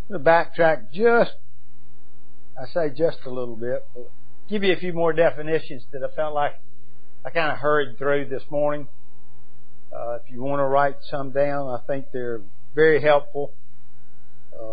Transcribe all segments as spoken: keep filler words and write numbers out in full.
I'm going to backtrack just, I say just a little bit, but give you a few more definitions that I felt like I kind of hurried through this morning. Uh, if you want to write some down, I think they're very helpful. Uh,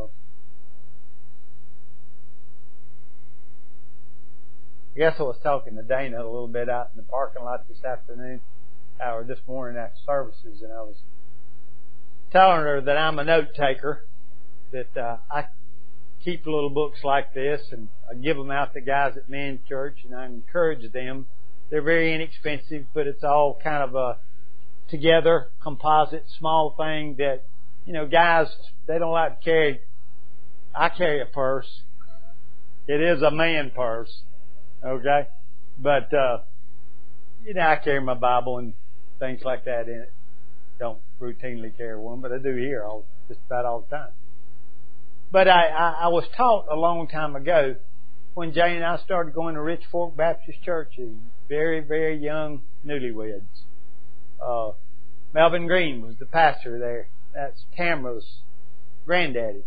I guess I was talking to Dana a little bit out in the parking lot this afternoon, or this morning after services, and I was telling her that I'm a note taker, that uh, I keep little books like this, and I give them out to guys at men's church, and I encourage them. They're very inexpensive, but it's all kind of a together, composite, small thing that, you know, guys, they don't like to carry. I carry a purse. It is a man purse, okay? But, uh, you know, I carry my Bible and things like that in it. Don't routinely carry one, but I do here all, just about all the time. But I, I, I was taught a long time ago when Jane and I started going to Rich Fork Baptist Church as very, very young newlyweds. Uh, Melvin Green was the pastor there. That's Tamara's granddaddy.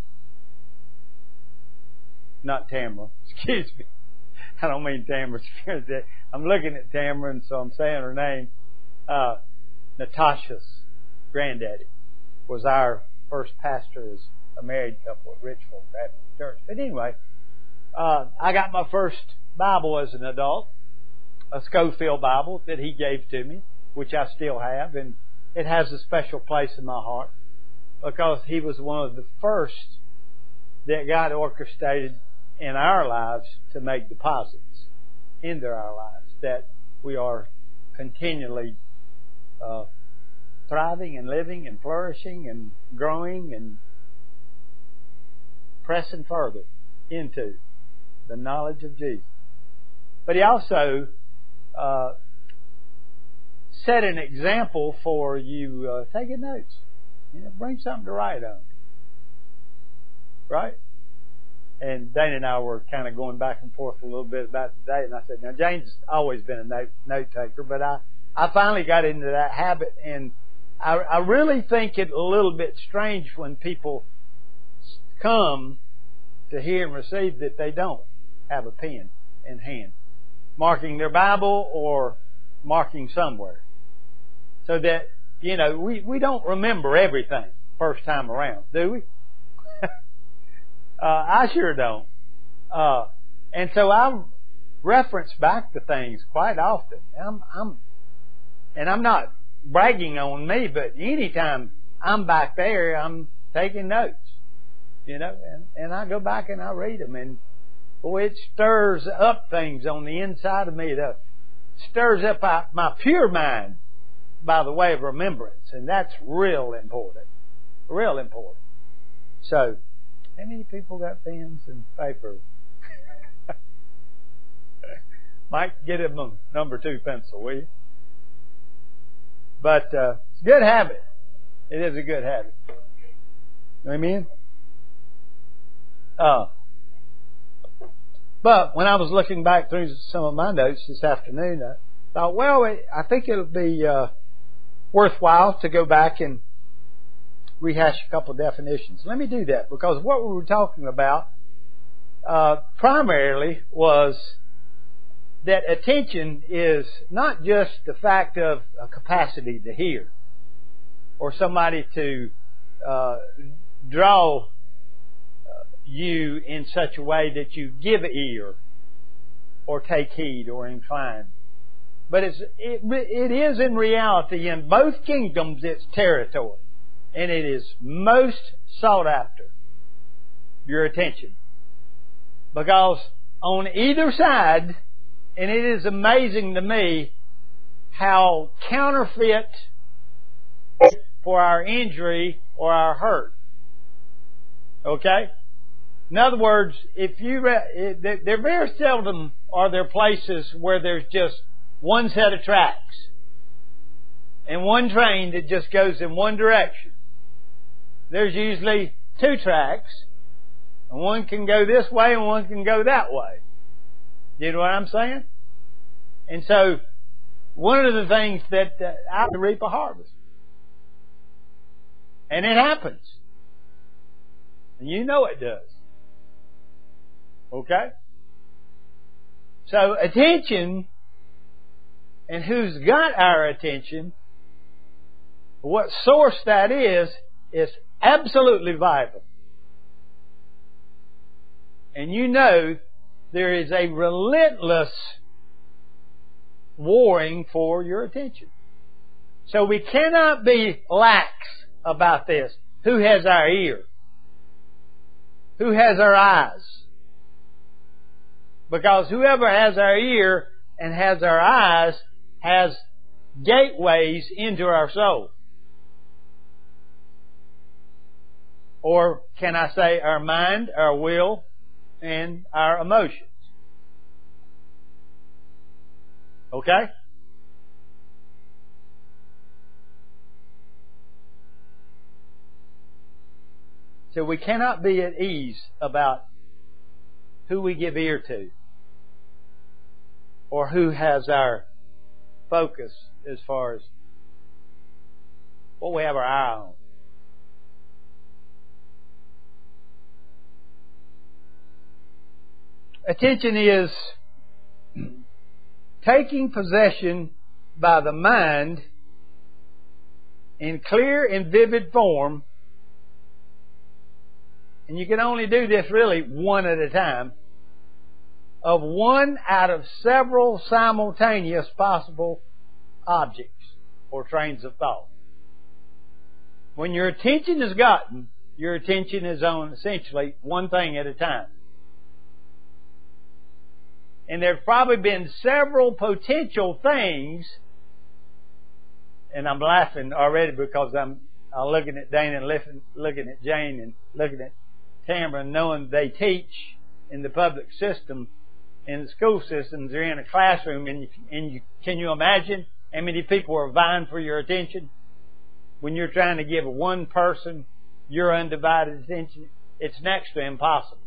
Not Tamara. Excuse me. I don't mean Tamara's granddaddy. I'm looking at Tamara, and so I'm saying her name. Uh, Natasha's granddaddy was our first pastor as a married couple at Rich Fork Baptist Church. But anyway, uh, I got my first Bible as an adult, a Schofield Bible that he gave to me, which I still have, and it has a special place in my heart because he was one of the first that God orchestrated in our lives to make deposits into our lives, that we are continually uh, thriving and living and flourishing and growing and pressing further into the knowledge of Jesus. But he also uh, set an example for you uh, taking notes. You know, bring something to write on. Right? And Dana and I were kind of going back and forth a little bit about today, and I said, now Jane's always been a note, note taker, but I, I finally got into that habit, and I, I really think it a little bit strange when people come to hear and receive that they don't have a pen in hand, marking their Bible or marking somewhere. So that, you know, we, we don't remember everything first time around, do we? uh, I sure don't. Uh, and so I reference back to things quite often. I'm, I'm, and I'm not bragging on me, but anytime I'm back there, I'm taking notes. You know, and, and I go back and I read them, and boy, it stirs up things on the inside of me. It uh, stirs up my pure mind by the way of remembrance, and that's real important. Real important. So, how many people got pens and paper? Mike, get him a number two pencil, will you? But uh, it's a good habit. It is a good habit. Amen? Uh, but when I was looking back through some of my notes this afternoon, I thought, well, I think it'll be uh, worthwhile to go back and rehash a couple of definitions. Let me do that, because what we were talking about uh, primarily was that attention is not just the fact of a capacity to hear or somebody to uh, draw you in such a way that you give ear or take heed or incline. But it's, it, it is in reality in both kingdoms its territory. And it is most sought after, your attention. Because on either side, and it is amazing to me how counterfeit for our injury or our hurt. Okay? In other words, if you there very seldom are there places where there's just one set of tracks and one train that just goes in one direction. There's usually two tracks, and one can go this way and one can go that way. You know what I'm saying? And so, one of the things that uh, I reap a harvest, and it happens. And you know it does. Okay? So attention, and who's got our attention, what source that is, is absolutely vital. And you know there is a relentless warring for your attention. So we cannot be lax about this. Who has our ear? Who has our eyes? Because whoever has our ear and has our eyes has gateways into our soul. Or can I say our mind, our will, and our emotions? Okay? So we cannot be at ease about who we give ear to or who has our focus as far as what we have our eye on. Attention is taking possession by the mind in clear and vivid form, and you can only do this really one at a time, of one out of several simultaneous possible objects or trains of thought. When your attention is gotten, your attention is on essentially one thing at a time. And there have probably been several potential things, and I'm laughing already because I'm, I'm looking at Dana and looking, looking at Jane and looking at Tamara, knowing they teach in the public system, in the school systems. They're in a classroom, and, you, and you, can you imagine how many people are vying for your attention? When you're trying to give one person your undivided attention, it's next to impossible.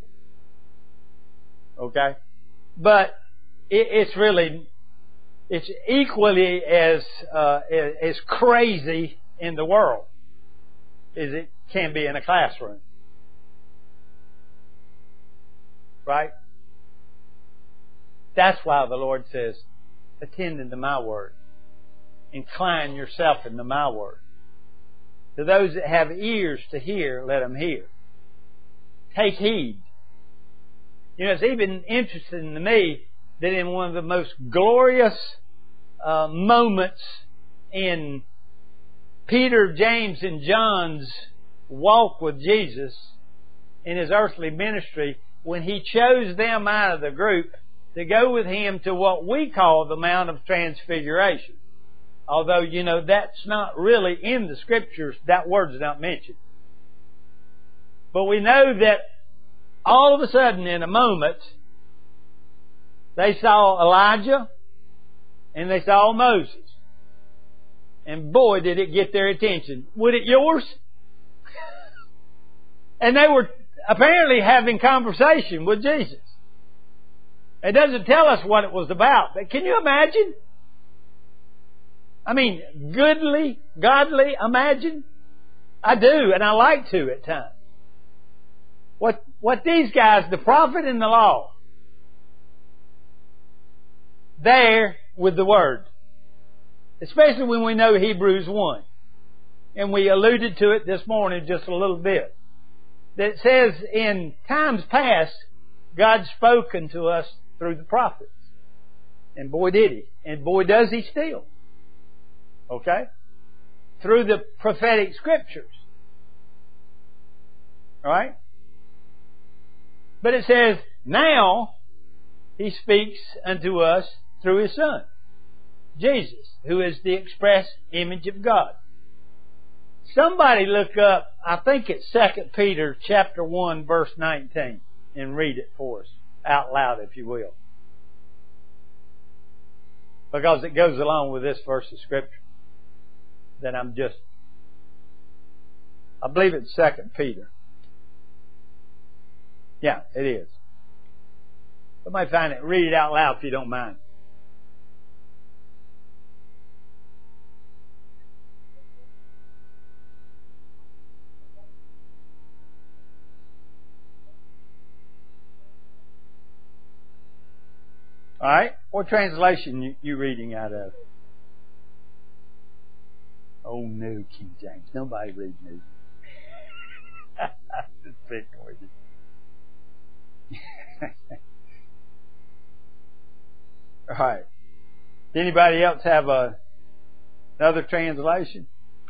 Okay? But it, it's really, it's equally as uh, as crazy in the world as it can be in a classroom. Right? That's why the Lord says, attend unto my word. Incline yourself into my word. To those that have ears to hear, let them hear. Take heed. You know, it's even interesting to me that in one of the most glorious uh, moments in Peter, James, and John's walk with Jesus in His earthly ministry, when He chose them out of the group to go with Him to what we call the Mount of Transfiguration. Although, you know, that's not really in the Scriptures. That word's not mentioned. But we know that all of a sudden, in a moment, they saw Elijah and they saw Moses. And boy, did it get their attention. Would it yours? And they were apparently having conversation with Jesus. It doesn't tell us what it was about, but can you imagine? I mean, goodly, godly, imagine? I do, and I like to at times. What, what these guys, the prophet and the law, there with the Word. Especially when we know Hebrews one. And we alluded to it this morning just a little bit. That says in times past, God's spoken to us through the prophets. And boy did He. And boy does He still. Okay? Through the prophetic Scriptures. Alright? But it says, now He speaks unto us through His Son, Jesus, who is the express image of God. Somebody look up, I think it's Second Peter chapter one, verse nineteen, and read it for us, out loud if you will. Because it goes along with this verse of Scripture that I'm just, I believe it's Second Peter. Yeah, it is. Somebody find it. Read it out loud if you don't mind. All right? What translation you, you reading out of? Oh, New King James. Nobody read New. Just picking with you. All right. Anybody else have a, another translation?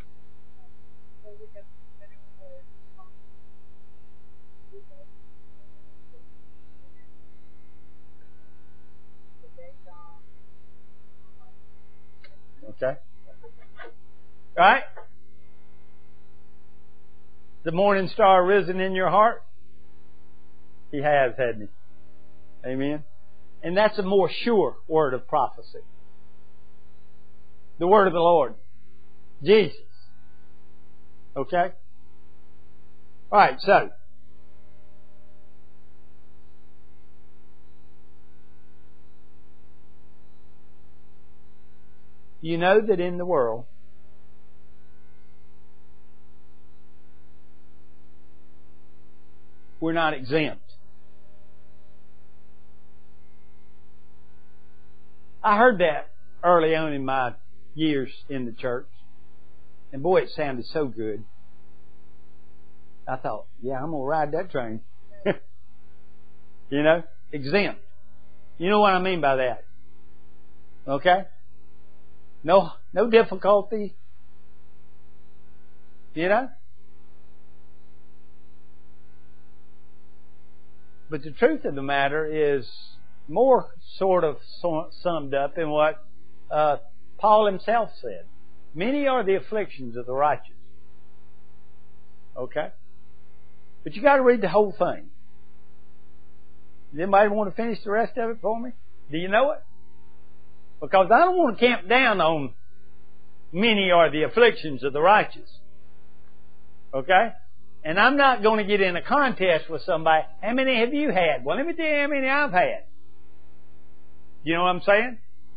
Okay. All right? The morning star risen in your heart? He has, hasn't he? Amen. And that's a more sure word of prophecy. The word of the Lord. Jesus. Okay? Alright, so. You know that in the world, we're not exempt. I heard that early on in my years in the church. And boy, it sounded so good. I thought, yeah, I'm going to ride that train. You know, exempt. You know what I mean by that. Okay? No, no difficulty. You know? But the truth of the matter is more sort of summed up in what uh, Paul himself said. Many are the afflictions of the righteous. Okay? But you got to read the whole thing. Does anybody want to finish the rest of it for me? Do you know it? Because I don't want to camp down on many are the afflictions of the righteous. Okay? And I'm not going to get in a contest with somebody. How many have you had? Well, let me tell you how many I've had. You know what I'm saying?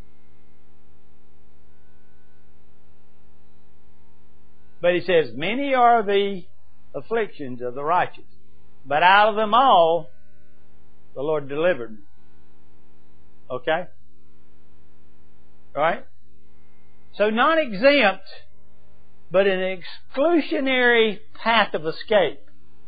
But he says, many are the afflictions of the righteous, but out of them all, the Lord delivered me. Okay? Alright? So not exempt, but an exclusionary path of escape.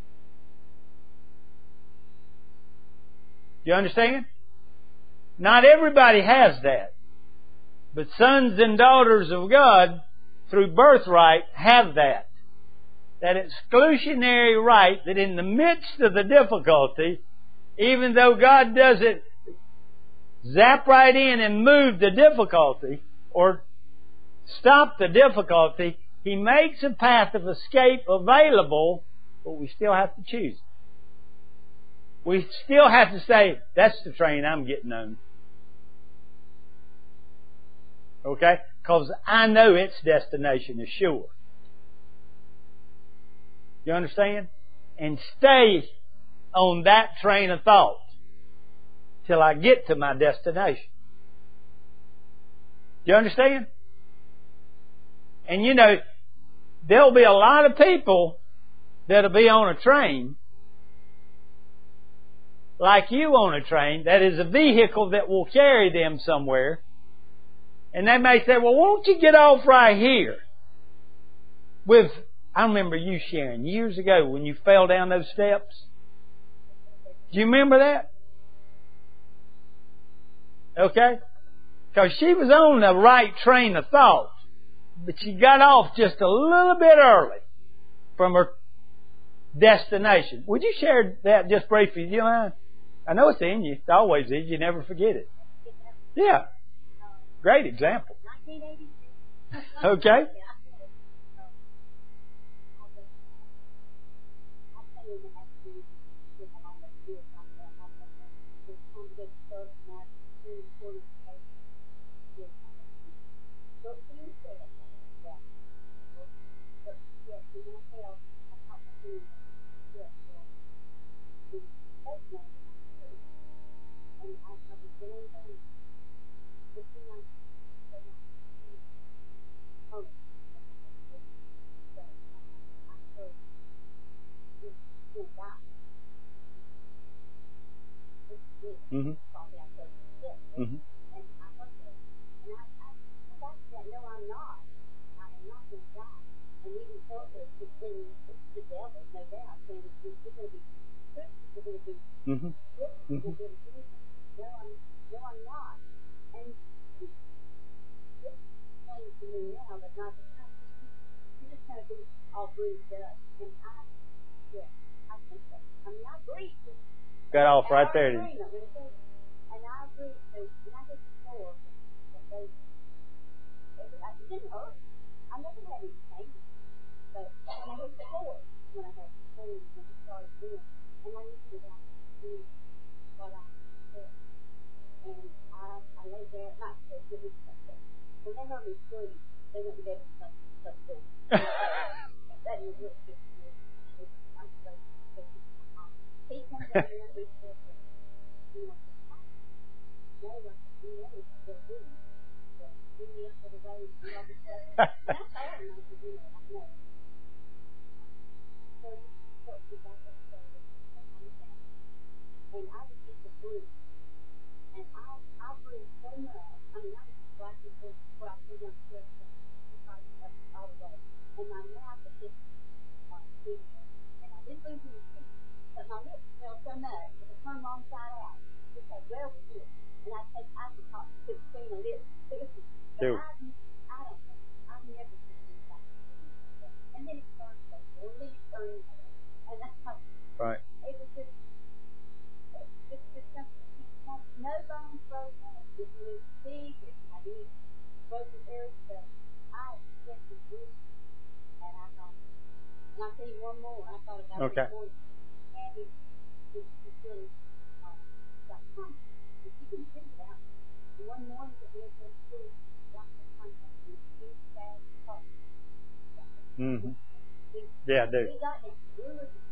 Do you understand? Not everybody has that. But sons and daughters of God, through birthright, have that. That exclusionary right that in the midst of the difficulty, even though God doesn't zap right in and move the difficulty or stop the difficulty, He makes a path of escape available, but we still have to choose. We still have to say, that's the train I'm getting on. Okay? Because I know its destination is sure. You understand? And stay on that train of thought till I get to my destination. Do you understand? And you know, there'll be a lot of people that'll be on a train like you on a train that is a vehicle that will carry them somewhere. And they may say, well, won't you get off right here? With, I remember you sharing years ago when you fell down those steps. Do you remember that? Okay? Because she was on the right train of thought. But she got off just a little bit early from her destination. Would you share that just briefly? Do you mind? I know it's in you. It always is. You never forget it. Yeah. Great example. Okay. Mm-hmm. Mm-hmm. And I heard that. And I, I, I said, no, I'm not. I am not going to die. And even told her it's been the devil, no doubt, saying you're going to be Christian, you're going to be Mm-hmm. Christian, you're going to be Christian. No, I'm, no, I'm not. And she explained to me now, but not the time. She just kind of been all bruised up. And I, yeah, I think so. I mean, I agree. Got off right there. And I agree. So when I get to floor, they, I didn't hurt. I never had any pain. But when I hit the floor, when I had pain, when it started doing, and I knew that I could do what I said. And I, I lay there, not to give me something. When they heard me scream, they went and gave me some something. That was really good to me. I'm so sick of my mom. He comes over there and he says, "You want to talk?" No, I said, "You know, I still do." But bring me up to the road and all this stuff. And I told him, I said, "You know, I know." So he took me back upstairs and on the couch. And I would get the bruise. And I, I bruised so much. I mean, I was black and blue before I came upstairs all the way. And my mouth was just uh, big. And I didn't lose any teeth. But my lips smelled so much that it turned wrong side out. Just had well with it. And I take I could talk to between the lips. But Sure. I, I don't know. I've never seen anything like that. And then it turned so the leaves turned. And that's how Right. it was just it's just something no bones broken, it didn't lose teeth, it had any broken areas, but I expected bruise. And I thought, and I'll tell you one more. I thought about Okay. this morning. Candy was really uh, got pumped. And she didn't figure it out. And one morning that we were going to school, Doctor contacted me. He said, "Oh, Mm-hmm. Yeah, I do. we got him. We were just,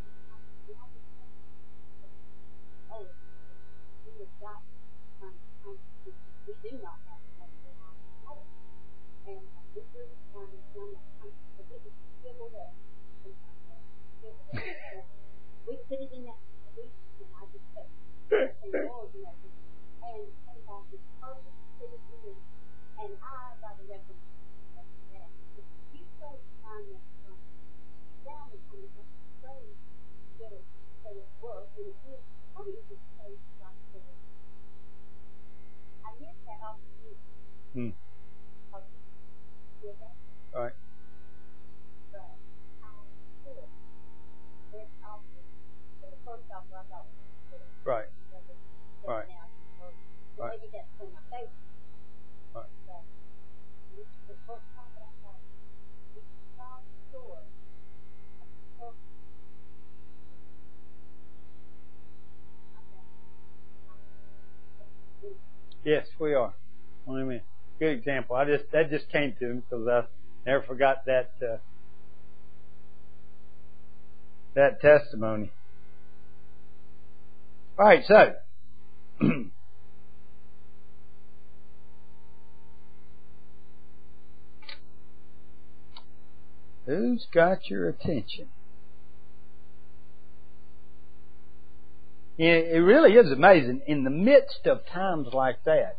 oh, we have got we do not have to have it on the water. And uh, we were on the but it was filled up. We put it in that week, and I just kept saying, "Lord, you know," and came back with perfect, put it in, and I got a recommendation of that. If you try to find that from down and come up, pray, get it, so it works, and it is, how do you just pray like this? I missed that opportunity. Hmm. With that. All right. But I could. This offer, for the first offer, I thought was good. Right. But Right. now, so Right. maybe that's for my face. Right. But this is the first time that I thought, it's not sure. Yes, we are. What do you mean? Good example. I just that just came to me because I never forgot that uh, that testimony. All right, so who's got your attention? It really is amazing in the midst of times like that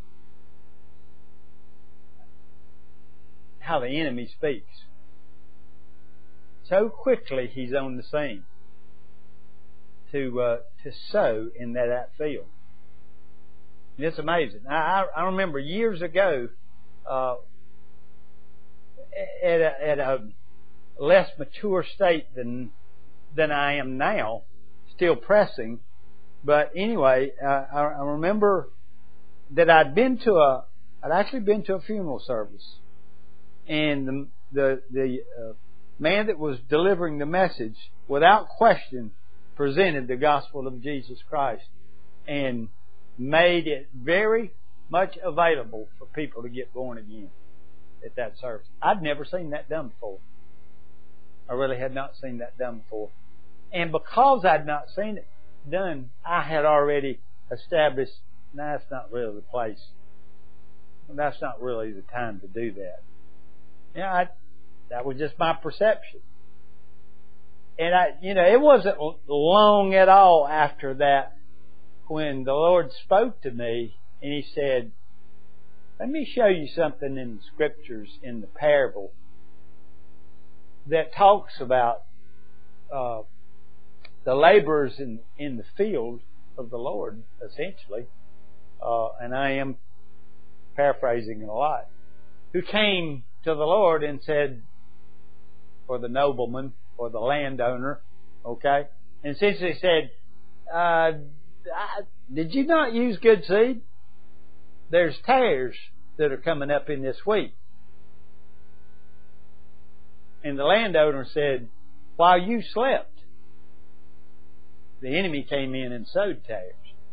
how the enemy speaks. So quickly he's on the scene to uh, to sow in that, that field. And it's amazing. I, I remember years ago uh, at, a, at a less mature state than than I am now, still pressing. But anyway, uh, I, I remember that I'd been to a, I'd actually been to a funeral service, and the the, the uh, man that was delivering the message, without question, presented the gospel of Jesus Christ and made it very much available for people to get born again at that service. I'd never seen that done before. I really had not seen that done before, and because I'd not seen it done, I had already established, nah, that's not really the place. That's not really the time to do that. Yeah, I, that was just my perception. And I, you know, it wasn't long at all after that when the Lord spoke to me and He said, Let me show you something in the Scriptures, in the parable, that talks about uh, the laborers in, in the field of the Lord, essentially. Uh, and I am paraphrasing it a lot. Who came to the Lord and said, or the nobleman, or the landowner, okay, and essentially said, uh, did you not use good seed? There's tares that are coming up in this wheat. And the landowner said, while you slept, the enemy came in and sowed tares.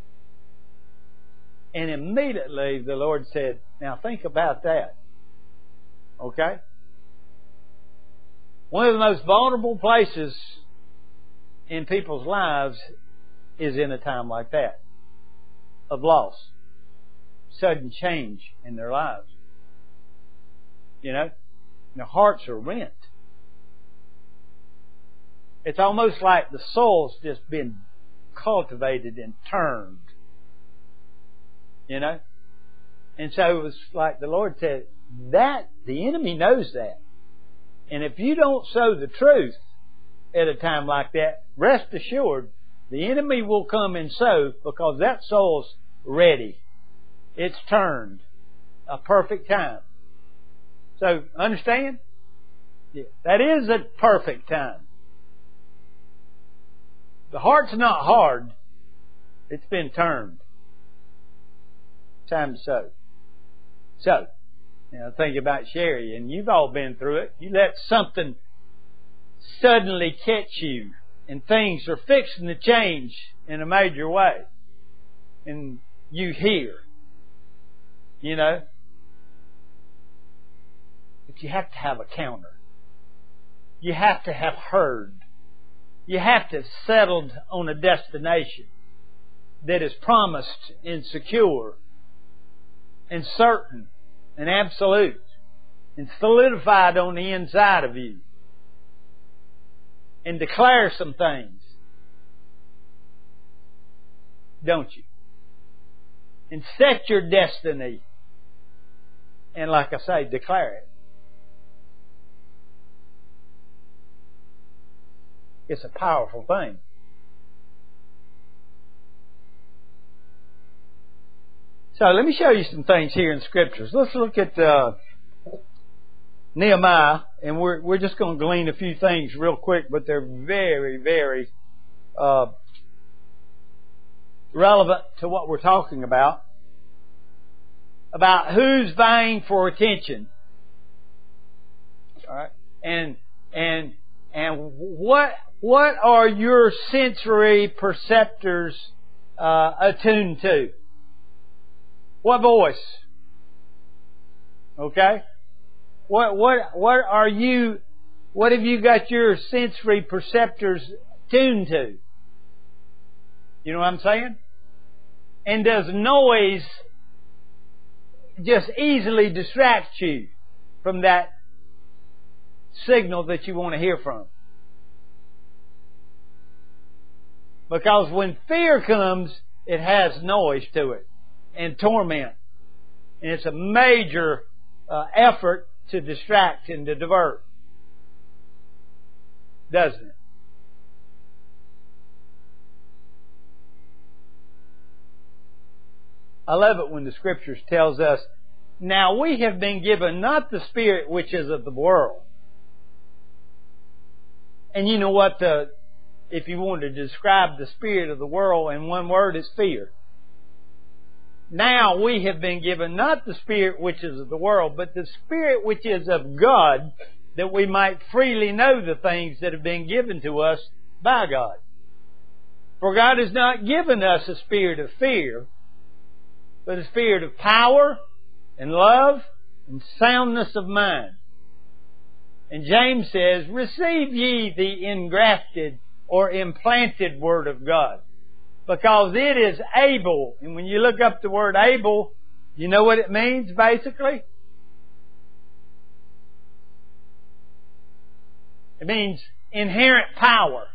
And immediately the Lord said, now think about that. Okay? One of the most vulnerable places in people's lives is in a time like that of loss, sudden change in their lives. You know, their hearts are rent. It's almost like the soil's just been cultivated and turned. You know? And so it was like the Lord said, that, the enemy knows that. And if you don't sow the truth at a time like that, rest assured, the enemy will come and sow, because that soil's ready. It's turned. A perfect time. So, understand? Yeah, that is a perfect time. The heart's not hard. It's been turned. Time to sow. So, you know, think about Sherry, and you've all been through it. You let something suddenly catch you, and things are fixing to change in a major way. And you hear, you know. But you have to have a counter. You have to have heard. You have to have settled on a destination that is promised and secure and certain and absolute and solidified on the inside of you, and declare some things, don't you? And set your destiny, and like I say, declare it. It's a powerful thing. So let me show you some things here in Scriptures. Let's look at uh, Nehemiah, and we're we're just going to glean a few things real quick, but they're very, very uh, relevant to what we're talking about. About who's vying for attention. All right, and and and what what are your sensory perceptors uh, attuned to? What voice? Okay? What what what are you what have you got your sensory perceptors tuned to? You know what I'm saying? And does noise just easily distract you from that signal that you want to hear from? Because when fear comes, it has noise to it. And torment. And it's a major uh, effort to distract and to divert. Doesn't it? I love it when the Scriptures tells us, now we have been given not the spirit which is of the world. And you know what the, if you wanted to describe the spirit of the world in one word, it's fear. Now we have been given not the spirit which is of the world, but the Spirit which is of God, that we might freely know the things that have been given to us by God. For God has not given us a spirit of fear, but a spirit of power and love and soundness of mind. And James says, receive ye the engrafted or implanted Word of God. Because it is able, and when you look up the word able, you know what it means basically? It means inherent power.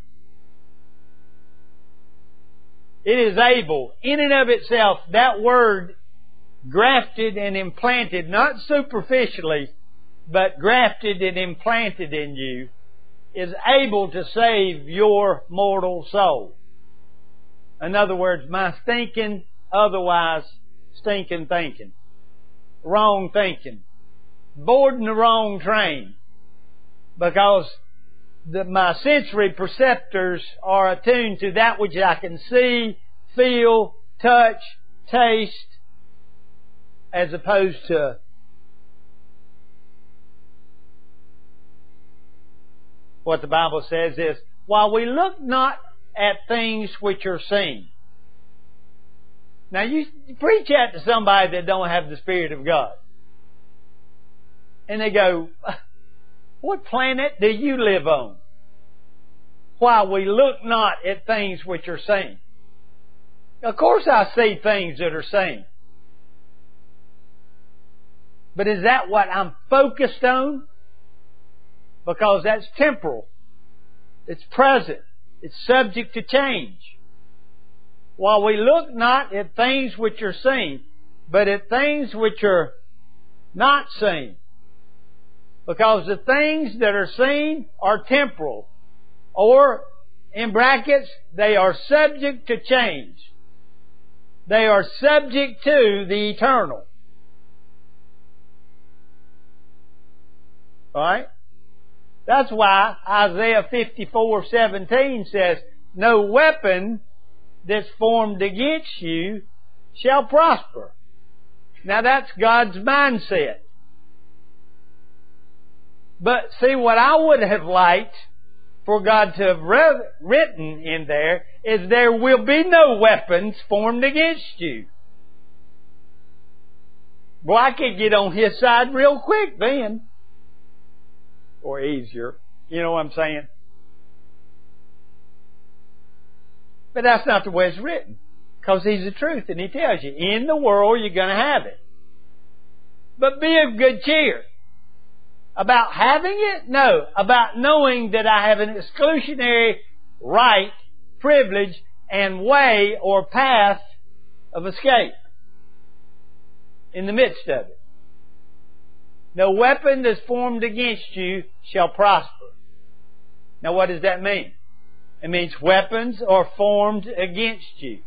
It is able. In and of itself, that word grafted and implanted, not superficially, but grafted and implanted in you, is able to save your mortal soul. In other words, my stinking, otherwise stinking thinking. Wrong thinking. Boarding the wrong train. Because the, my sensory perceptors are attuned to that which I can see, feel, touch, taste, as opposed to what the Bible says is, while we look not at things which are seen. Now you preach that to somebody that don't have the Spirit of God. And they go, what planet do you live on? While we look not at things which are seen. Of course I see things that are seen. But is that what I'm focused on? Because that's temporal. It's present. It's subject to change. While we look not at things which are seen, but at things which are not seen. Because the things that are seen are temporal. Or, in brackets, they are subject to change. They are subject to the eternal. Alright? That's why Isaiah fifty-four seventeen says, no weapon that's formed against you shall prosper. Now that's God's mindset. But see, what I would have liked for God to have re- written in there is there will be no weapons formed against you. Boy, I could get on His side real quick then. Or easier. You know what I'm saying? But that's not the way it's written. Because He's the truth and He tells you, in the world you're going to have it. But be of good cheer. About having it? No. About knowing that I have an exclusionary right, privilege, and way or path of escape in the midst of it. No weapon that's formed against you shall prosper. Now what does that mean? It means weapons are formed against you.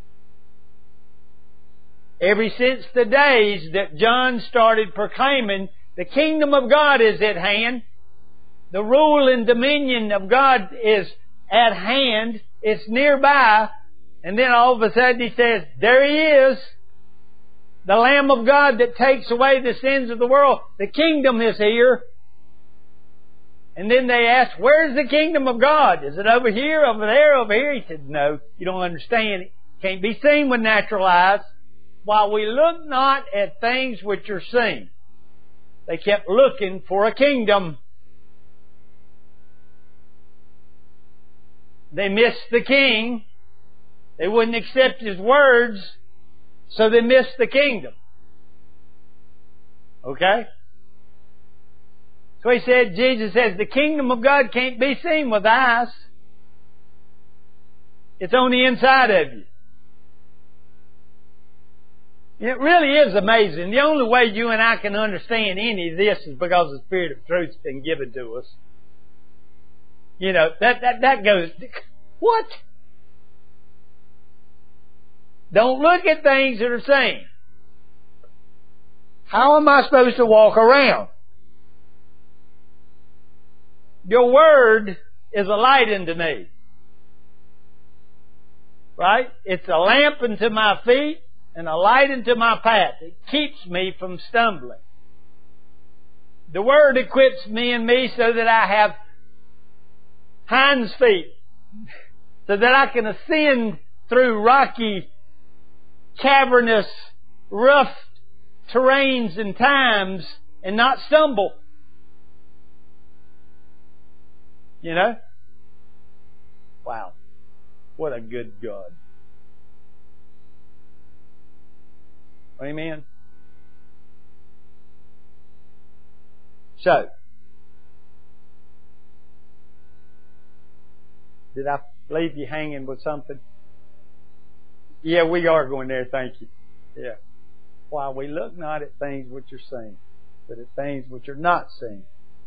Ever since the days that John started proclaiming the kingdom of God is at hand, the rule and dominion of God is at hand, it's nearby, and then all of a sudden He says, there He is. The Lamb of God that takes away the sins of the world. The kingdom is here. And then they asked, where's the kingdom of God? Is it over here, over there, over here? He said, no, you don't understand. It can't be seen with natural eyes. While we look not at things which are seen. They kept looking for a kingdom. They missed the king. They wouldn't accept His words. So they missed the kingdom. Okay? So He said, Jesus says, the kingdom of God can't be seen with eyes. It's on the inside of you. It really is amazing. The only way you and I can understand any of this is because the Spirit of truth has been given to us. You know, that, that, that goes, what? Don't look at things that are seen. How am I supposed to walk around? Your word is a light unto me. Right? It's a lamp unto my feet and a light unto my path. It keeps me from stumbling. The Word equips me and me so that I have hinds feet, so that I can ascend through rocky, cavernous, rough terrains and times and not stumble. You know? Wow. What a good God. Amen. So, did I leave you hanging with something? Yeah, we are going there, thank you. Yeah. Why we look not at things which are seen, but at things which are not seen.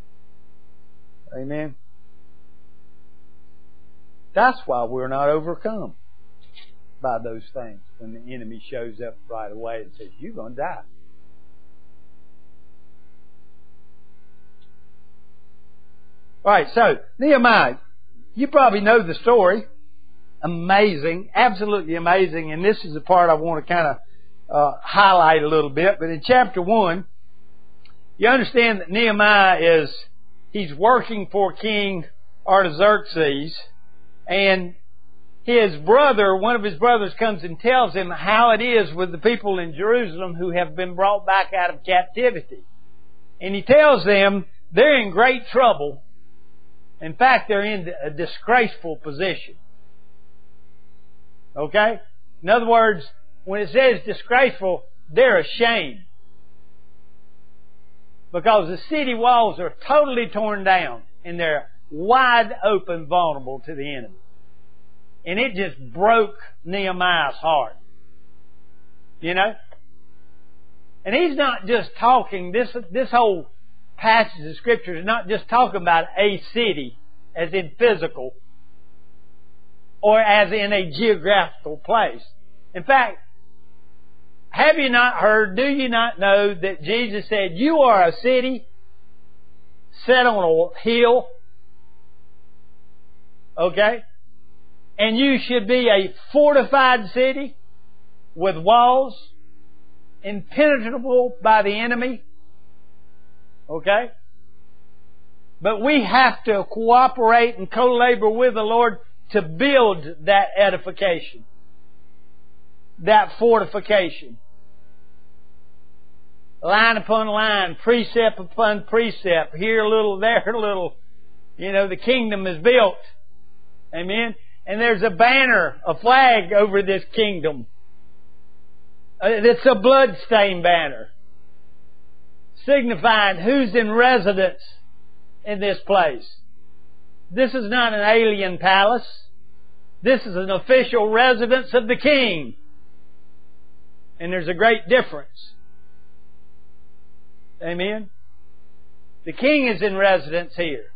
Amen. That's why we're not overcome by those things when the enemy shows up right away and says, you're going to die. Alright, so Nehemiah, you probably know the story. Amazing, absolutely amazing, and this is the part I want to kind of uh, highlight a little bit. But in chapter one, you understand that Nehemiah is, he's working for King Artaxerxes, and his brother, one of his brothers comes and tells him how it is with the people in Jerusalem who have been brought back out of captivity. And he tells them they're in great trouble. In fact, they're in a disgraceful position. Okay? In other words, when it says disgraceful, they're ashamed. Because the city walls are totally torn down and they're wide open, vulnerable to the enemy. And it just broke Nehemiah's heart. You know? And he's not just talking, this, this whole passage of Scripture is not just talking about a city, as in physical, or as in a geographical place. In fact, have you not heard, do you not know that Jesus said, you are a city set on a hill, okay? And you should be a fortified city with walls, impenetrable by the enemy, okay? But we have to cooperate and co-labor with the Lord to build that edification, that fortification. Line upon line, precept upon precept, here a little, there a little. You know, the kingdom is built. Amen? And there's a banner, a flag over this kingdom. It's a blood-stained banner, signifying who's in residence in this place. This is not an alien palace. This is an official residence of the King. And there's a great difference. Amen? The King is in residence here.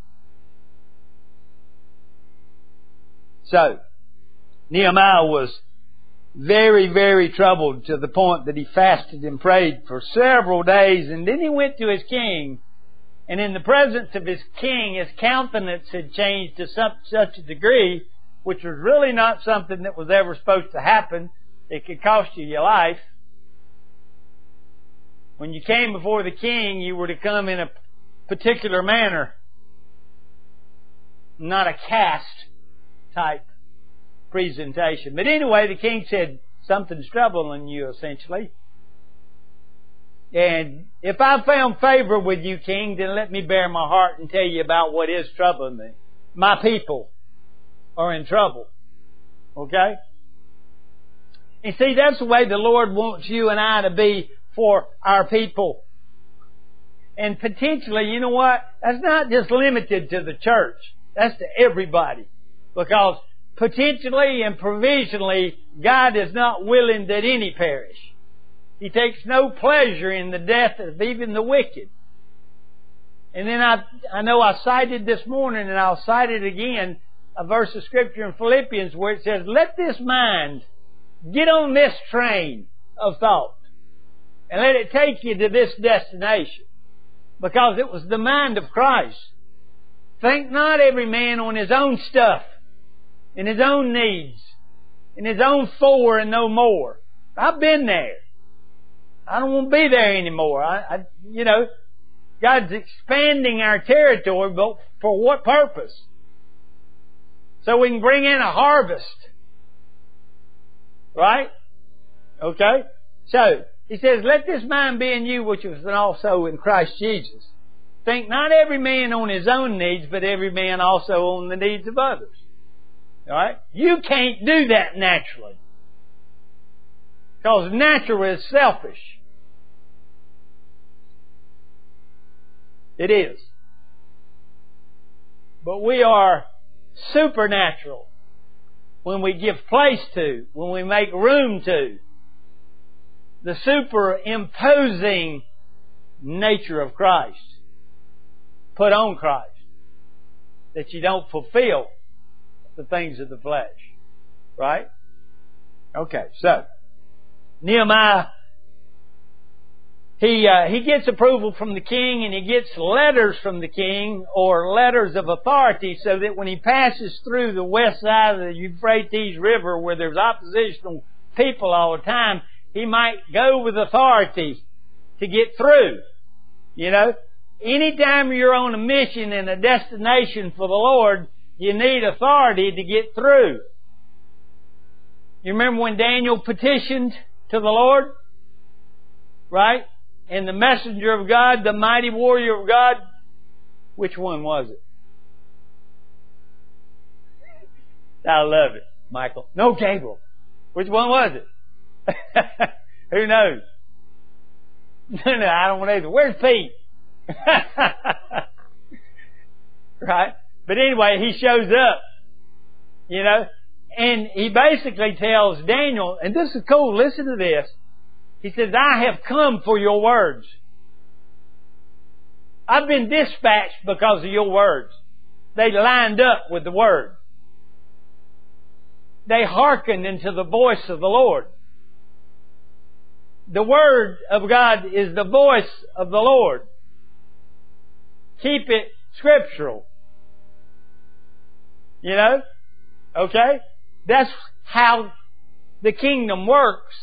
So, Nehemiah was very, very troubled to the point that he fasted and prayed for several days, and then he went to his king, and in the presence of his king, his countenance had changed to some, such a degree, which was really not something that was ever supposed to happen. It could cost you your life. When you came before the king, you were to come in a particular manner, not a caste type presentation. But anyway, the king said, something's troubling you, essentially. And if I found favor with you, king, then let me bare my heart and tell you about what is troubling me. My people are in trouble. Okay? And see, that's the way the Lord wants you and I to be for our people. And potentially, you know what? That's not just limited to the church. That's to everybody. Because potentially and provisionally, God is not willing that any perish. He takes no pleasure in the death of even the wicked. And then I, I know I cited this morning, and I'll cite it again, a verse of Scripture in Philippians where it says, let this mind get on this train of thought and let it take you to this destination. Because it was the mind of Christ. Think not every man on his own stuff, and his own needs, and his own for and no more. I've been there. I don't want to be there anymore. I, I, you know, God's expanding our territory, but for what purpose? So we can bring in a harvest. Right? Okay? So, he says, let this mind be in you, which was also in Christ Jesus. Think not every man on his own needs, but every man also on the needs of others. Alright? You can't do that naturally. Because natural is selfish. It is. But we are supernatural when we give place to, when we make room to. the superimposing nature of Christ. Put on Christ. That you don't fulfill the things of the flesh. Right? Okay, so Nehemiah, he uh, he gets approval from the king, and he gets letters from the king, or letters of authority, so that when he passes through the west side of the Euphrates River, where there's oppositional people all the time, he might go with authority to get through. You know, anytime you're on a mission and a destination for the Lord, you need authority to get through. You remember when Daniel petitioned to the Lord? Right? And the messenger of God, the mighty warrior of God, which one was it? I love it, Michael. No, Gabriel. Which one was it? Who knows? No, no, I don't want either. Where's Pete? Right? But anyway, he shows up. You know? And he basically tells Daniel, and this is cool, listen to this. He says, I have come for your words. I've been dispatched because of your words. They lined up with the Word. They hearkened into the voice of the Lord. The Word of God is the voice of the Lord. Keep it scriptural. You know? Okay? That's how the kingdom works.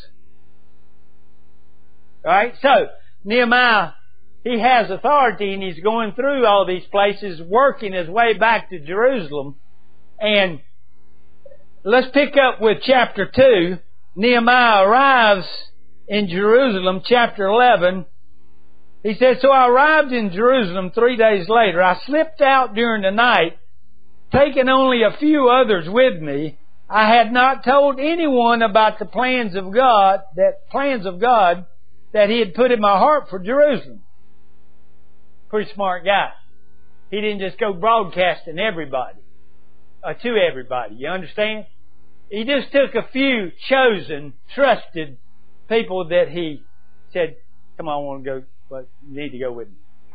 Alright? So, Nehemiah, he has authority, and he's going through all these places, working his way back to Jerusalem. And let's pick up with chapter two. Nehemiah arrives in Jerusalem, chapter eleven. He says, so I arrived in Jerusalem three days later. I slipped out during the night, taking only a few others with me. I had not told anyone about the plans of God, that plans of God that He had put in my heart for Jerusalem. Pretty smart guy. He didn't just go broadcasting everybody, uh, to everybody. You understand? He just took a few chosen, trusted people that he said, come on, I want to go, but you need to go with me.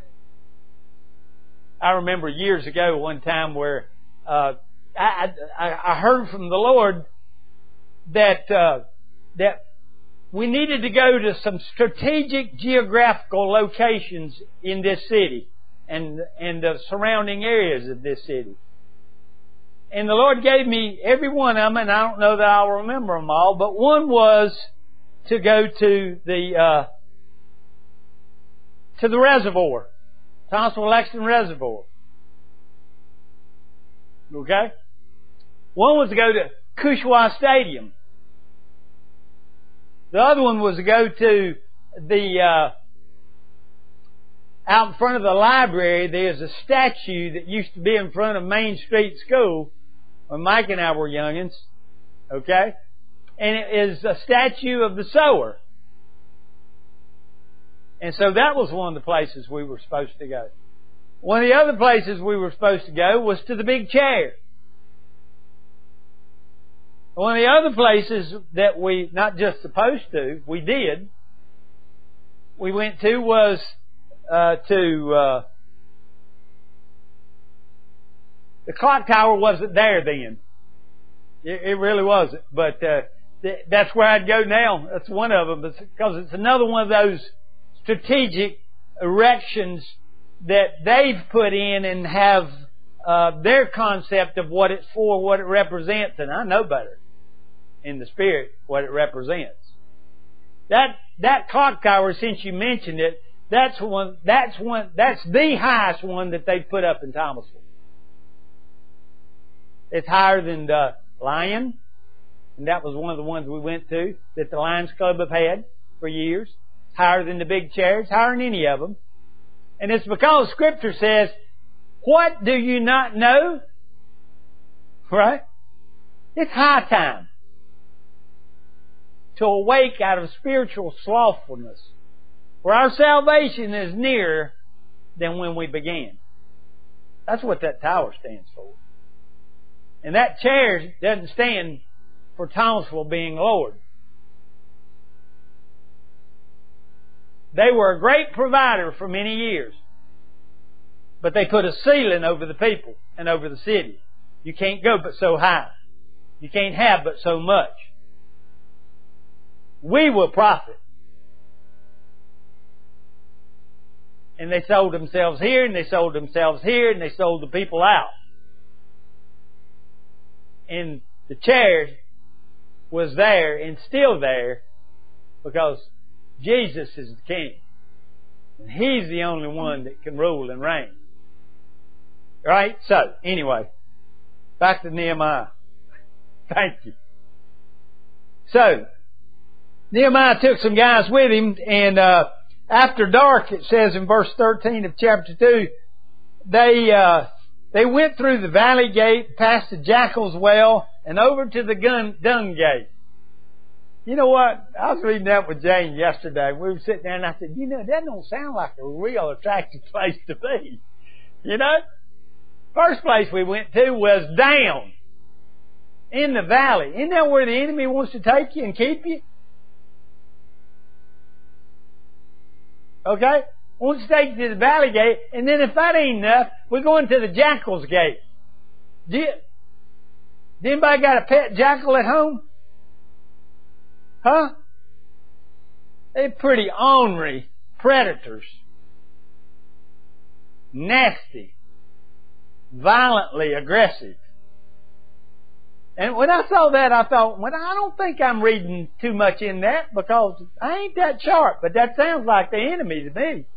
I remember years ago one time where uh, I, I, I heard from the Lord that uh, that we needed to go to some strategic geographical locations in this city and and the surrounding areas of this city. And the Lord gave me every one of them, and I don't know that I'll remember them all, but one was to go to the uh, to the reservoir, Thomasville-Lexington Reservoir. Okay? One was to go to Cushwa Stadium. The other one was to go to the, uh, out in front of the library, there's a statue that used to be in front of Main Street School when Mike and I were youngins. Okay? And it is a statue of the sower. And so that was one of the places we were supposed to go. One of the other places we were supposed to go was to the big chair. One of the other places that we, not just supposed to, we did, we went to was uh, to, uh, the clock tower wasn't there then. It, it really wasn't. But uh, th- that's where I'd go now. That's one of them. Because it's another one of those strategic erections that they've put in and have uh, their concept of what it's for, what it represents. And I know better in the spirit what it represents. That that clock tower, since you mentioned it, that's one. That's one. That's the highest one that they've put up in Thomasville. It's higher than the Lion, and that was one of the ones we went to that the Lions Club have had for years. It's higher than the big chairs, higher than any of them, and it's because Scripture says, "What do you not know?" Right? It's high time to awake out of spiritual slothfulness, for our salvation is nearer than when we began. That's what that tower stands for. And that chair doesn't stand for Thomasville being Lord. They were a great provider for many years. But they put a ceiling over the people and over the city. You can't go but so high. You can't have but so much. We will profit. And they sold themselves here, and they sold themselves here, and they sold the people out. And the chair was there and still there because Jesus is the King. And He's the only one that can rule and reign. Right? So, anyway, back to Nehemiah. Thank you. So, Nehemiah took some guys with him, and uh, after dark, it says in verse thirteen of chapter two, they uh, they went through the valley gate, past the jackal's well, and over to the gun, dung gate. You know what? I was reading that with Jane yesterday. We were sitting there, and I said, you know, that don't sound like a real attractive place to be. You know? First place we went to was down in the valley. Isn't that where the enemy wants to take you and keep you? Okay? Wants to take you to the valley gate, and then if that ain't enough, we're going to the jackal's gate. Do you, does anybody got a pet jackal at home? Huh? They're pretty ornery predators. Nasty. Violently aggressive. And when I saw that, I thought, well, I don't think I'm reading too much in that because I ain't that sharp, but that sounds like the enemy to me.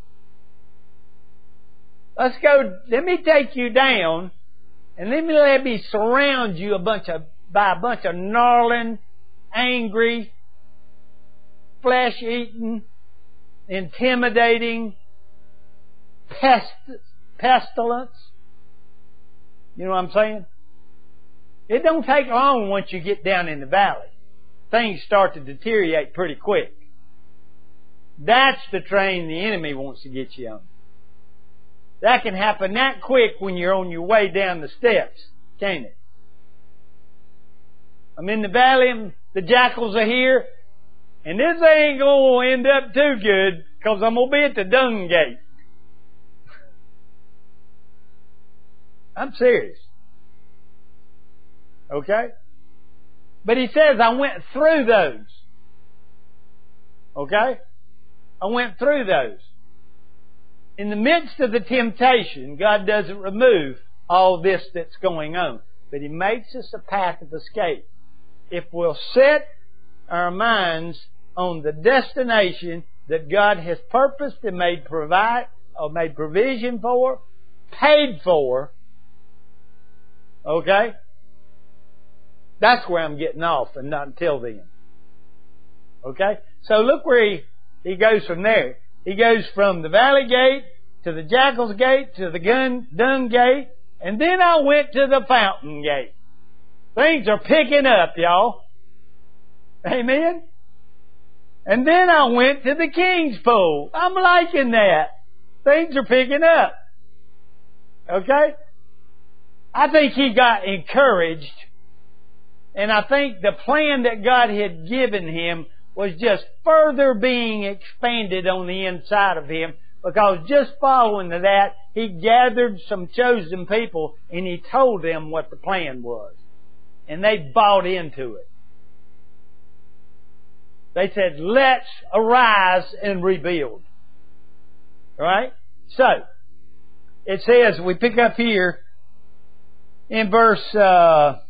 Let's go, let me take you down and let me let me surround you a bunch of, by a bunch of gnarling, angry, flesh-eating, intimidating, pest, pestilence. You know what I'm saying? It don't take long once you get down in the valley. Things start to deteriorate pretty quick. That's the train the enemy wants to get you on. That can happen that quick when you're on your way down the steps, can't it? I'm in the valley and the jackals are here, and this ain't going to end up too good because I'm going to be at the dung gate. I'm serious. Okay? But he says, I went through those. Okay? I went through those. In the midst of the temptation, God doesn't remove all this that's going on, but He makes us a path of escape. If we'll set our minds on the destination that God has purposed and made provide or made provision for, paid for, okay? That's where I'm getting off, and not until then. Okay? So look where he, he goes from there. He goes from the valley gate to the jackal's gate to the gun, dung gate, and then I went to the fountain gate. Things are picking up, y'all. Amen? And then I went to the king's pool. I'm liking that. Things are picking up. Okay? I think he got encouraged. And I think the plan that God had given him was just further being expanded on the inside of him, because just following to that, he gathered some chosen people and he told them what the plan was. And they bought into it. They said, let's arise and rebuild. Alright? So, it says, we pick up here in verse... Uh,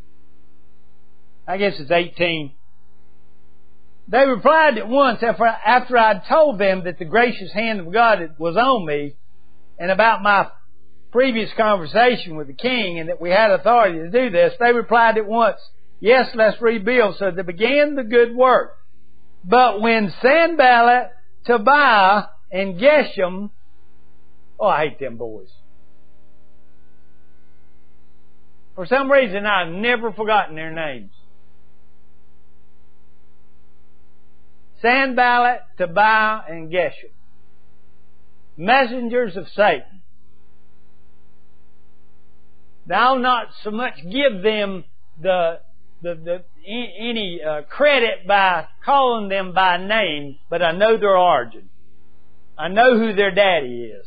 I guess it's eighteen. They replied at once after, after I'd told them that the gracious hand of God was on me and about my previous conversation with the king and that we had authority to do this. They replied at once, yes, let's rebuild. So they began the good work. But when Sanballat, Tobiah, and Geshem, oh, I hate them boys. For some reason, I've never forgotten their names. Sanballat, Tobiah, and Geshem. Messengers of Satan. Now, I'll not so much give them the, the, the any uh, credit by calling them by name, but I know their origin. I know who their daddy is.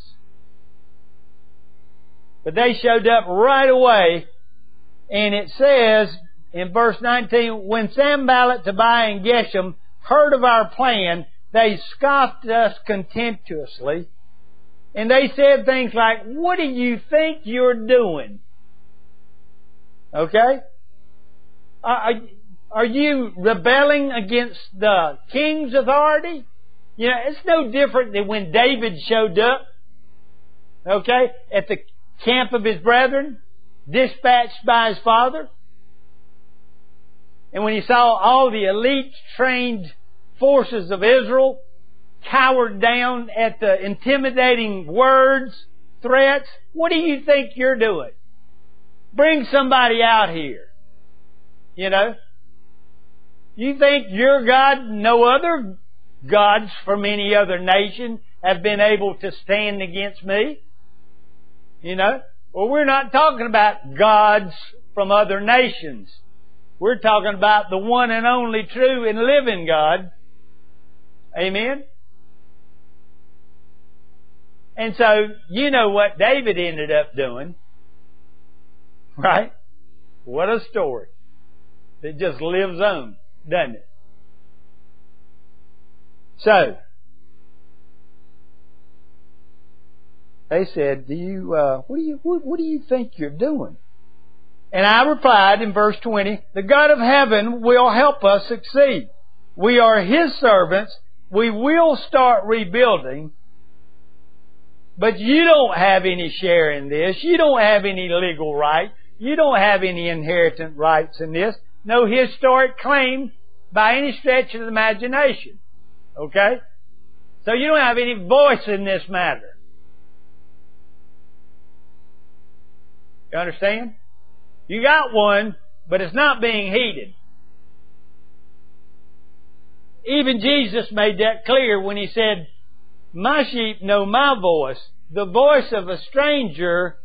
But they showed up right away, and it says in verse nineteen, when Sanballat, Tobiah, and Geshem heard of our plan, they scoffed us contemptuously, and they said things like, what do you think you're doing? Okay? Are, are you rebelling against the king's authority? You know, it's no different than when David showed up, okay, at the camp of his brethren, dispatched by his father. And when he saw all the elite trained forces of Israel cowered down at the intimidating words, threats, what do you think you're doing? Bring somebody out here. You know? You think your God, no other gods from any other nation have been able to stand against me? You know? Well, we're not talking about gods from other nations. We're talking about the one and only true and living God. Amen? And so, you know what David ended up doing. Right? What a story. That just lives on, doesn't it? So, they said, "Do you? Uh, what do you? What, what do you think you're doing?" And I replied in verse twenty, "The God of heaven will help us succeed. We are His servants. We will start rebuilding. But you don't have any share in this. You don't have any legal right. You don't have any inheritance rights in this. No historic claim by any stretch of the imagination." Okay? So you don't have any voice in this matter. You understand? You got one, but it's not being heeded. Even Jesus made that clear when He said, "My sheep know my voice. The voice of a stranger,"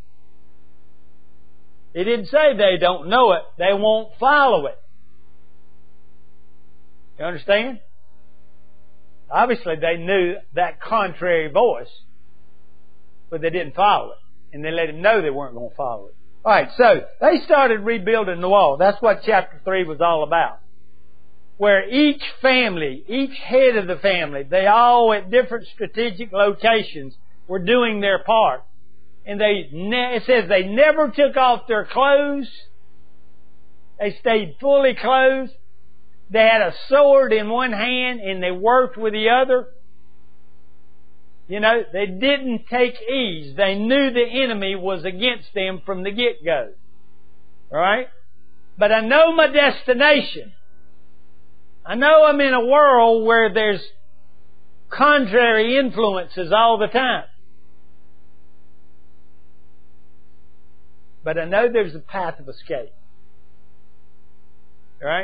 He didn't say they don't know it. They won't follow it. You understand? Obviously they knew that contrary voice, but they didn't follow it. And they let Him know they weren't going to follow it. Alright, so they started rebuilding the wall. That's what chapter three was all about. Where each family, each head of the family, they all at different strategic locations were doing their part. And they, it says they never took off their clothes. They stayed fully clothed. They had a sword in one hand and they worked with the other. You know, they didn't take ease. They knew the enemy was against them from the get-go. Alright? But I know my destination. I know I'm in a world where there's contrary influences all the time. But I know there's a path of escape. Alright?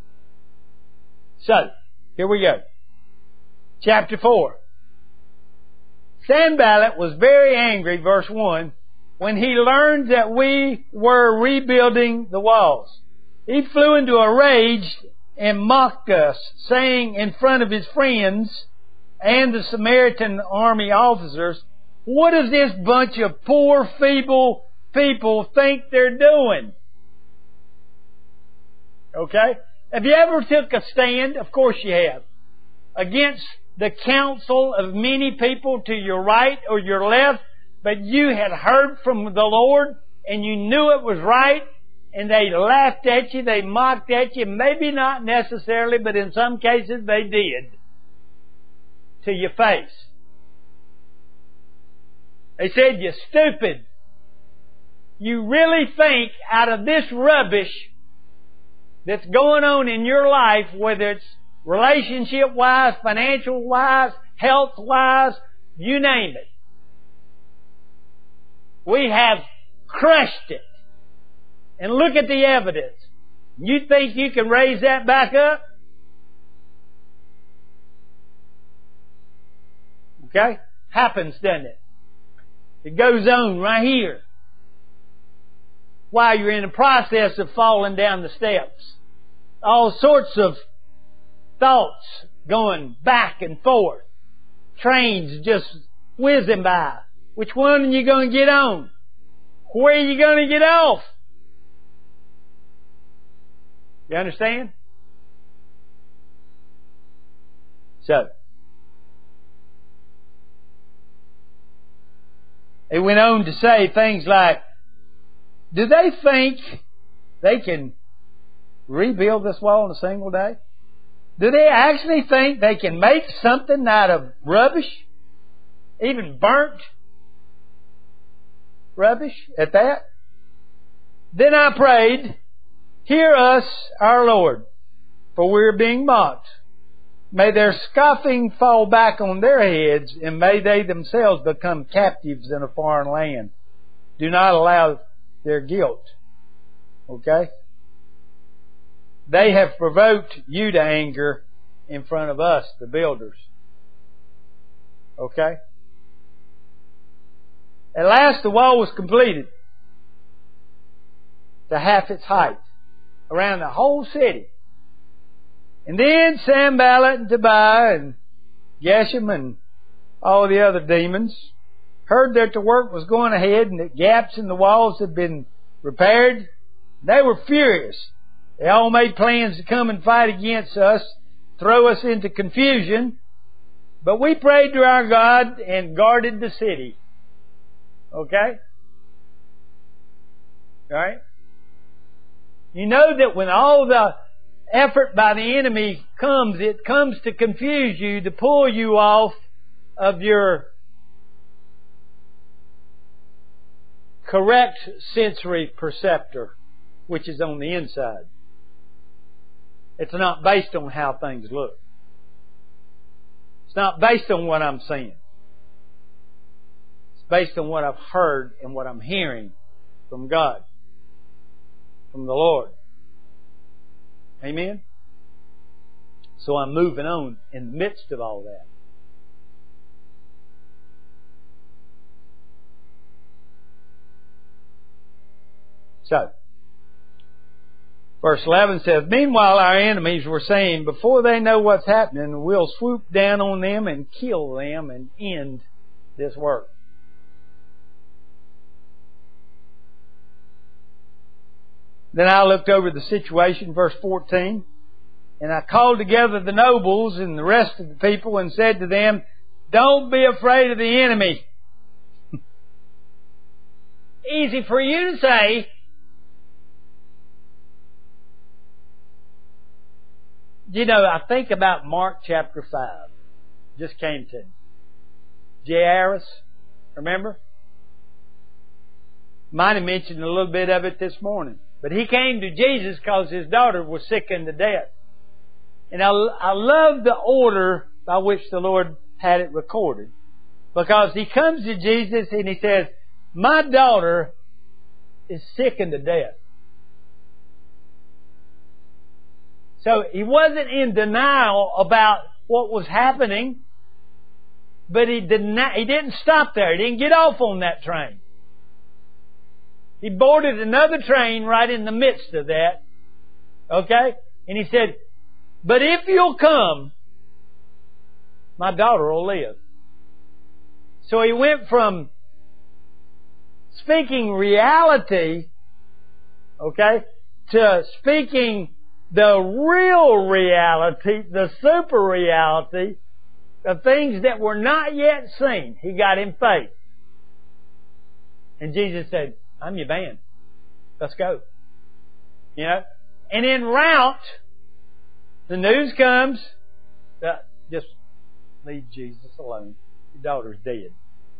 So, here we go. Chapter four. Sanballat was very angry, verse one, when he learned that we were rebuilding the walls. He flew into a rage and mocked us, saying in front of his friends and the Samaritan army officers, "What does this bunch of poor, feeble people think they're doing?" Okay? Have you ever took a stand? Of course you have. Against the counsel of many people to your right or your left, but you had heard from the Lord and you knew it was right, and they laughed at you, they mocked at you, maybe not necessarily, but in some cases they did, to your face. They said, "You're stupid. You really think out of this rubbish that's going on in your life, whether it's relationship-wise, financial-wise, health-wise, you name it, we have crushed it. And look at the evidence. You think you can raise that back up?" Okay? Happens, doesn't it? It goes on right here, while you're in the process of falling down the steps. All sorts of thoughts going back and forth, trains just whizzing by. Which one are you going to get on? Where are you going to get off? You understand? So, it went on to say things like, do they think they can rebuild this wall in a single day? Do they actually think they can make something out of rubbish? Even burnt rubbish at that? Then I prayed, hear us, our Lord, for we are being mocked. May their scoffing fall back on their heads, and may they themselves become captives in a foreign land. Do not allow their guilt. Okay? They have provoked you to anger in front of us, the builders. Okay? At last the wall was completed to half its height, around the whole city. And then Sanballat and Tobiah and Geshem and all the other demons heard that the work was going ahead and that gaps in the walls had been repaired. They were furious. They all made plans to come and fight against us, throw us into confusion. But we prayed to our God and guarded the city. Okay? Alright? You know that when all the effort by the enemy comes, it comes to confuse you, to pull you off of your correct sensory perceptor, which is on the inside. It's not based on how things look. It's not based on what I'm seeing. It's based on what I've heard and what I'm hearing from God, from the Lord. Amen? So I'm moving on in the midst of all that. So, verse eleven says, meanwhile our enemies were saying, before they know what's happening, we'll swoop down on them and kill them and end this work. Then I looked over the situation, verse fourteen, and I called together the nobles and the rest of the people and said to them, don't be afraid of the enemy. Easy for you to say. You know, I think about Mark chapter five. Just came to me. Jairus, remember? Might have mentioned a little bit of it this morning. But he came to Jesus because his daughter was sick unto death. And I, I love the order by which the Lord had it recorded. Because he comes to Jesus and he says, my daughter is sick unto death. So he wasn't in denial about what was happening, but he deni- he didn't stop there. He didn't get off on that train. He boarded another train right in the midst of that. Okay? And he said, but if you'll come, my daughter will live. So he went from speaking reality, okay, to speaking the real reality, the super reality of things that were not yet seen. He got in faith. And Jesus said, I'm your man. Let's go. You know? And en route, the news comes, uh, just leave Jesus alone. Your daughter's dead.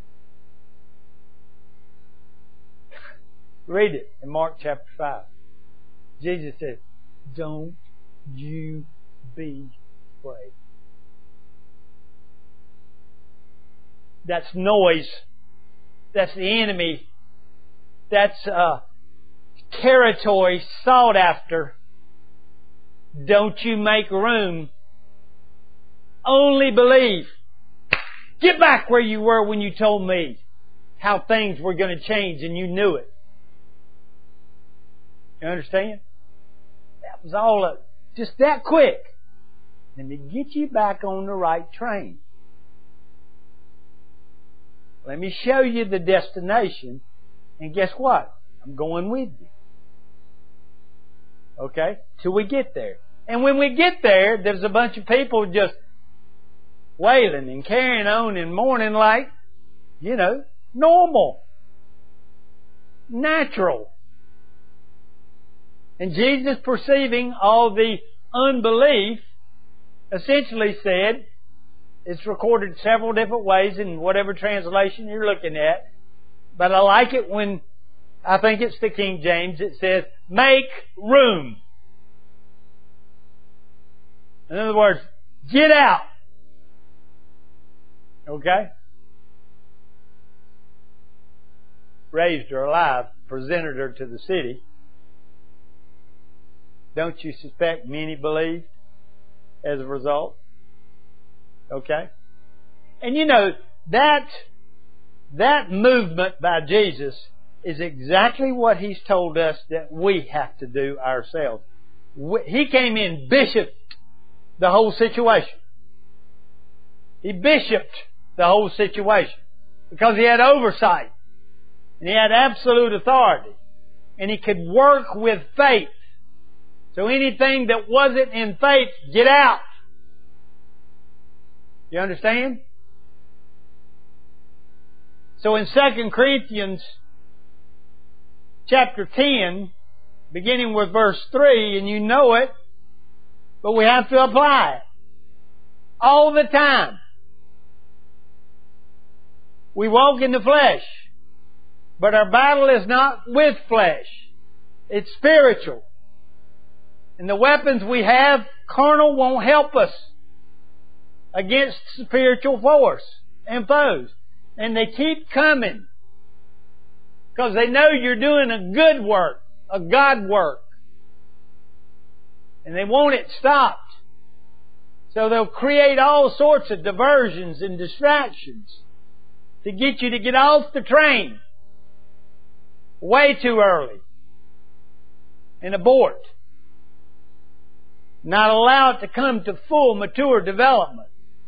Read it in Mark chapter five. Jesus says, don't you be afraid. That's noise. That's the enemy. That's uh, territory sought after. Don't you make room. Only believe. Get back where you were when you told me how things were going to change and you knew it. You understand? That was all of, just that quick. And to get you back on the right train. Let me show you the destination. And guess what? I'm going with you. Okay? Till we get there. And when we get there, there's a bunch of people just wailing and carrying on and mourning like, you know, normal. Natural. And Jesus, perceiving all the unbelief, essentially said, it's recorded several different ways in whatever translation you're looking at, but I like it when, I think it's the King James, it says, make room. In other words, get out. Okay? Raised her alive, presented her to the city. Don't you suspect many believed as a result? Okay? And you know, that, that movement by Jesus is exactly what He's told us that we have to do ourselves. He came in, bishoped the whole situation. He bishoped the whole situation because He had oversight and He had absolute authority and He could work with faith. So anything that wasn't in faith, get out. You understand? So in Second Corinthians chapter ten, beginning with verse three, and you know it, but we have to apply it all the time. We walk in the flesh, but our battle is not with flesh. It's spiritual. And the weapons we have, carnal, won't help us against spiritual force and foes. And they keep coming because they know you're doing a good work, a God work. And they want it stopped. So they'll create all sorts of diversions and distractions to get you to get off the train way too early and abort. Not allow it to come to full mature development.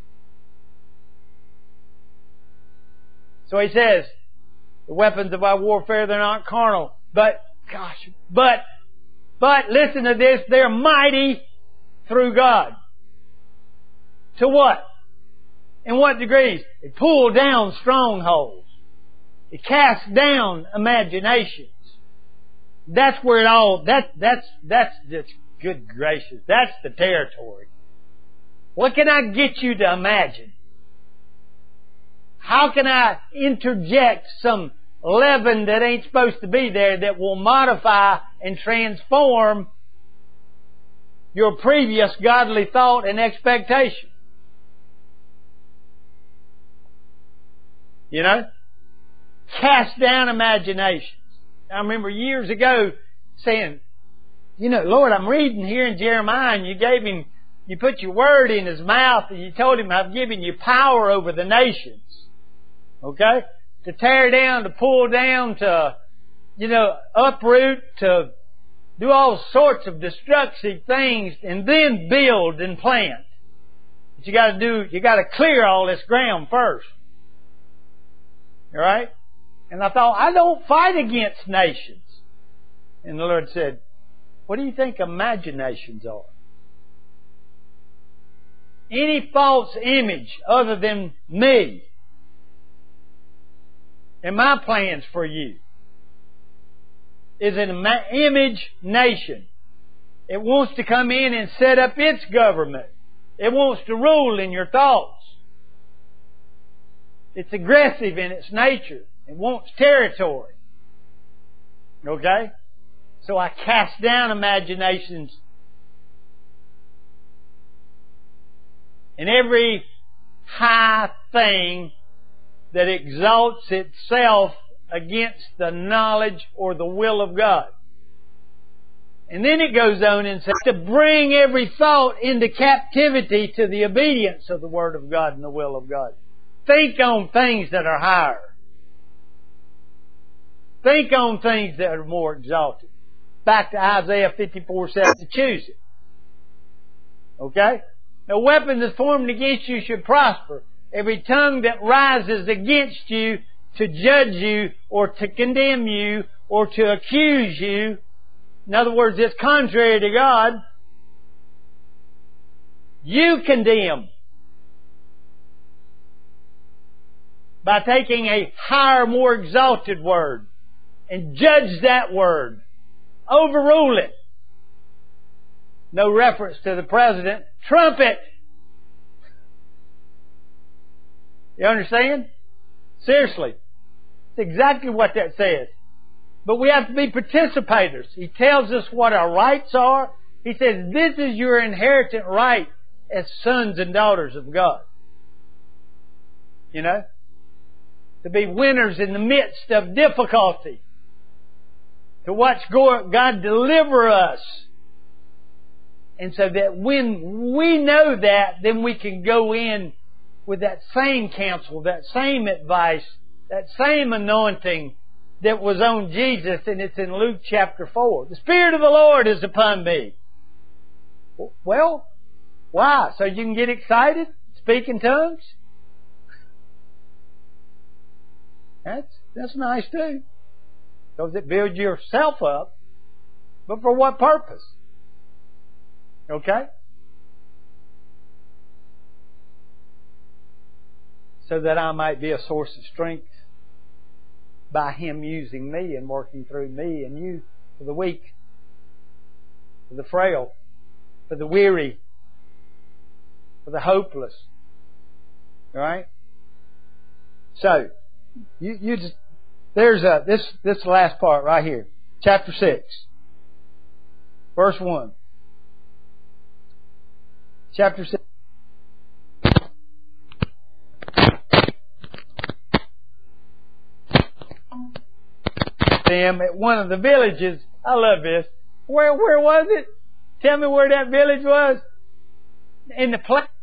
So he says, the weapons of our warfare, they're not carnal. But, gosh, but, but, listen to this, they're mighty through God. To what? In what degrees? It pull down strongholds. It casts down imaginations. That's where it all, that, that's, that's just, good gracious, that's the territory. What can I get you to imagine? How can I interject some leaven that ain't supposed to be there that will modify and transform your previous godly thought and expectation? You know? Cast down imaginations. I remember years ago saying, you know, Lord, I'm reading here in Jeremiah, and you gave him, you put your word in his mouth, and you told him, I've given you power over the nations. Okay? To tear down, to pull down, to, you know, uproot, to do all sorts of destructive things, and then build and plant. But you gotta do, you gotta clear all this ground first. Alright? And I thought, I don't fight against nations. And the Lord said, what do you think imaginations are? Any false image other than me and my plans for you is an image nation. It wants to come in and set up its government. It wants to rule in your thoughts. It's aggressive in its nature. It wants territory. Okay? So I cast down imaginations and every high thing that exalts itself against the knowledge or the will of God. And then it goes on and says to bring every thought into captivity to the obedience of the Word of God and the will of God. Think on things that are higher. Think on things that are more exalted. Back to Isaiah fifty-four seven to choose it. Okay? No weapon that's formed against you should prosper. every tongue that rises against you to judge you or to condemn you or to accuse you, in other words, it's contrary to God, you condemn by taking a higher, more exalted word and judge that word. Overrule it. No reference to the president. Trump it. You understand? Seriously. It's exactly what that says. But we have to be participators. He tells us what our rights are. He says, this is your inherited right as sons and daughters of God. You know? To be winners in the midst of difficulty. To watch God deliver us. And so that when we know that, then we can go in with that same counsel, that same advice, that same anointing that was on Jesus, and it's in Luke chapter four. The Spirit of the Lord is upon me. Well, why? So you can get excited? Speak in tongues? That's, that's nice too. Because it builds yourself up. But for what purpose? Okay? So that I might be a source of strength by Him using me and working through me and you for the weak, for the frail, for the weary, for the hopeless. Alright? So, you, you just, there's a, this, this last part right here. Chapter six. Verse one. Chapter six. Them at one of the villages. I love this. Where where was it? Tell me where that village was. In the place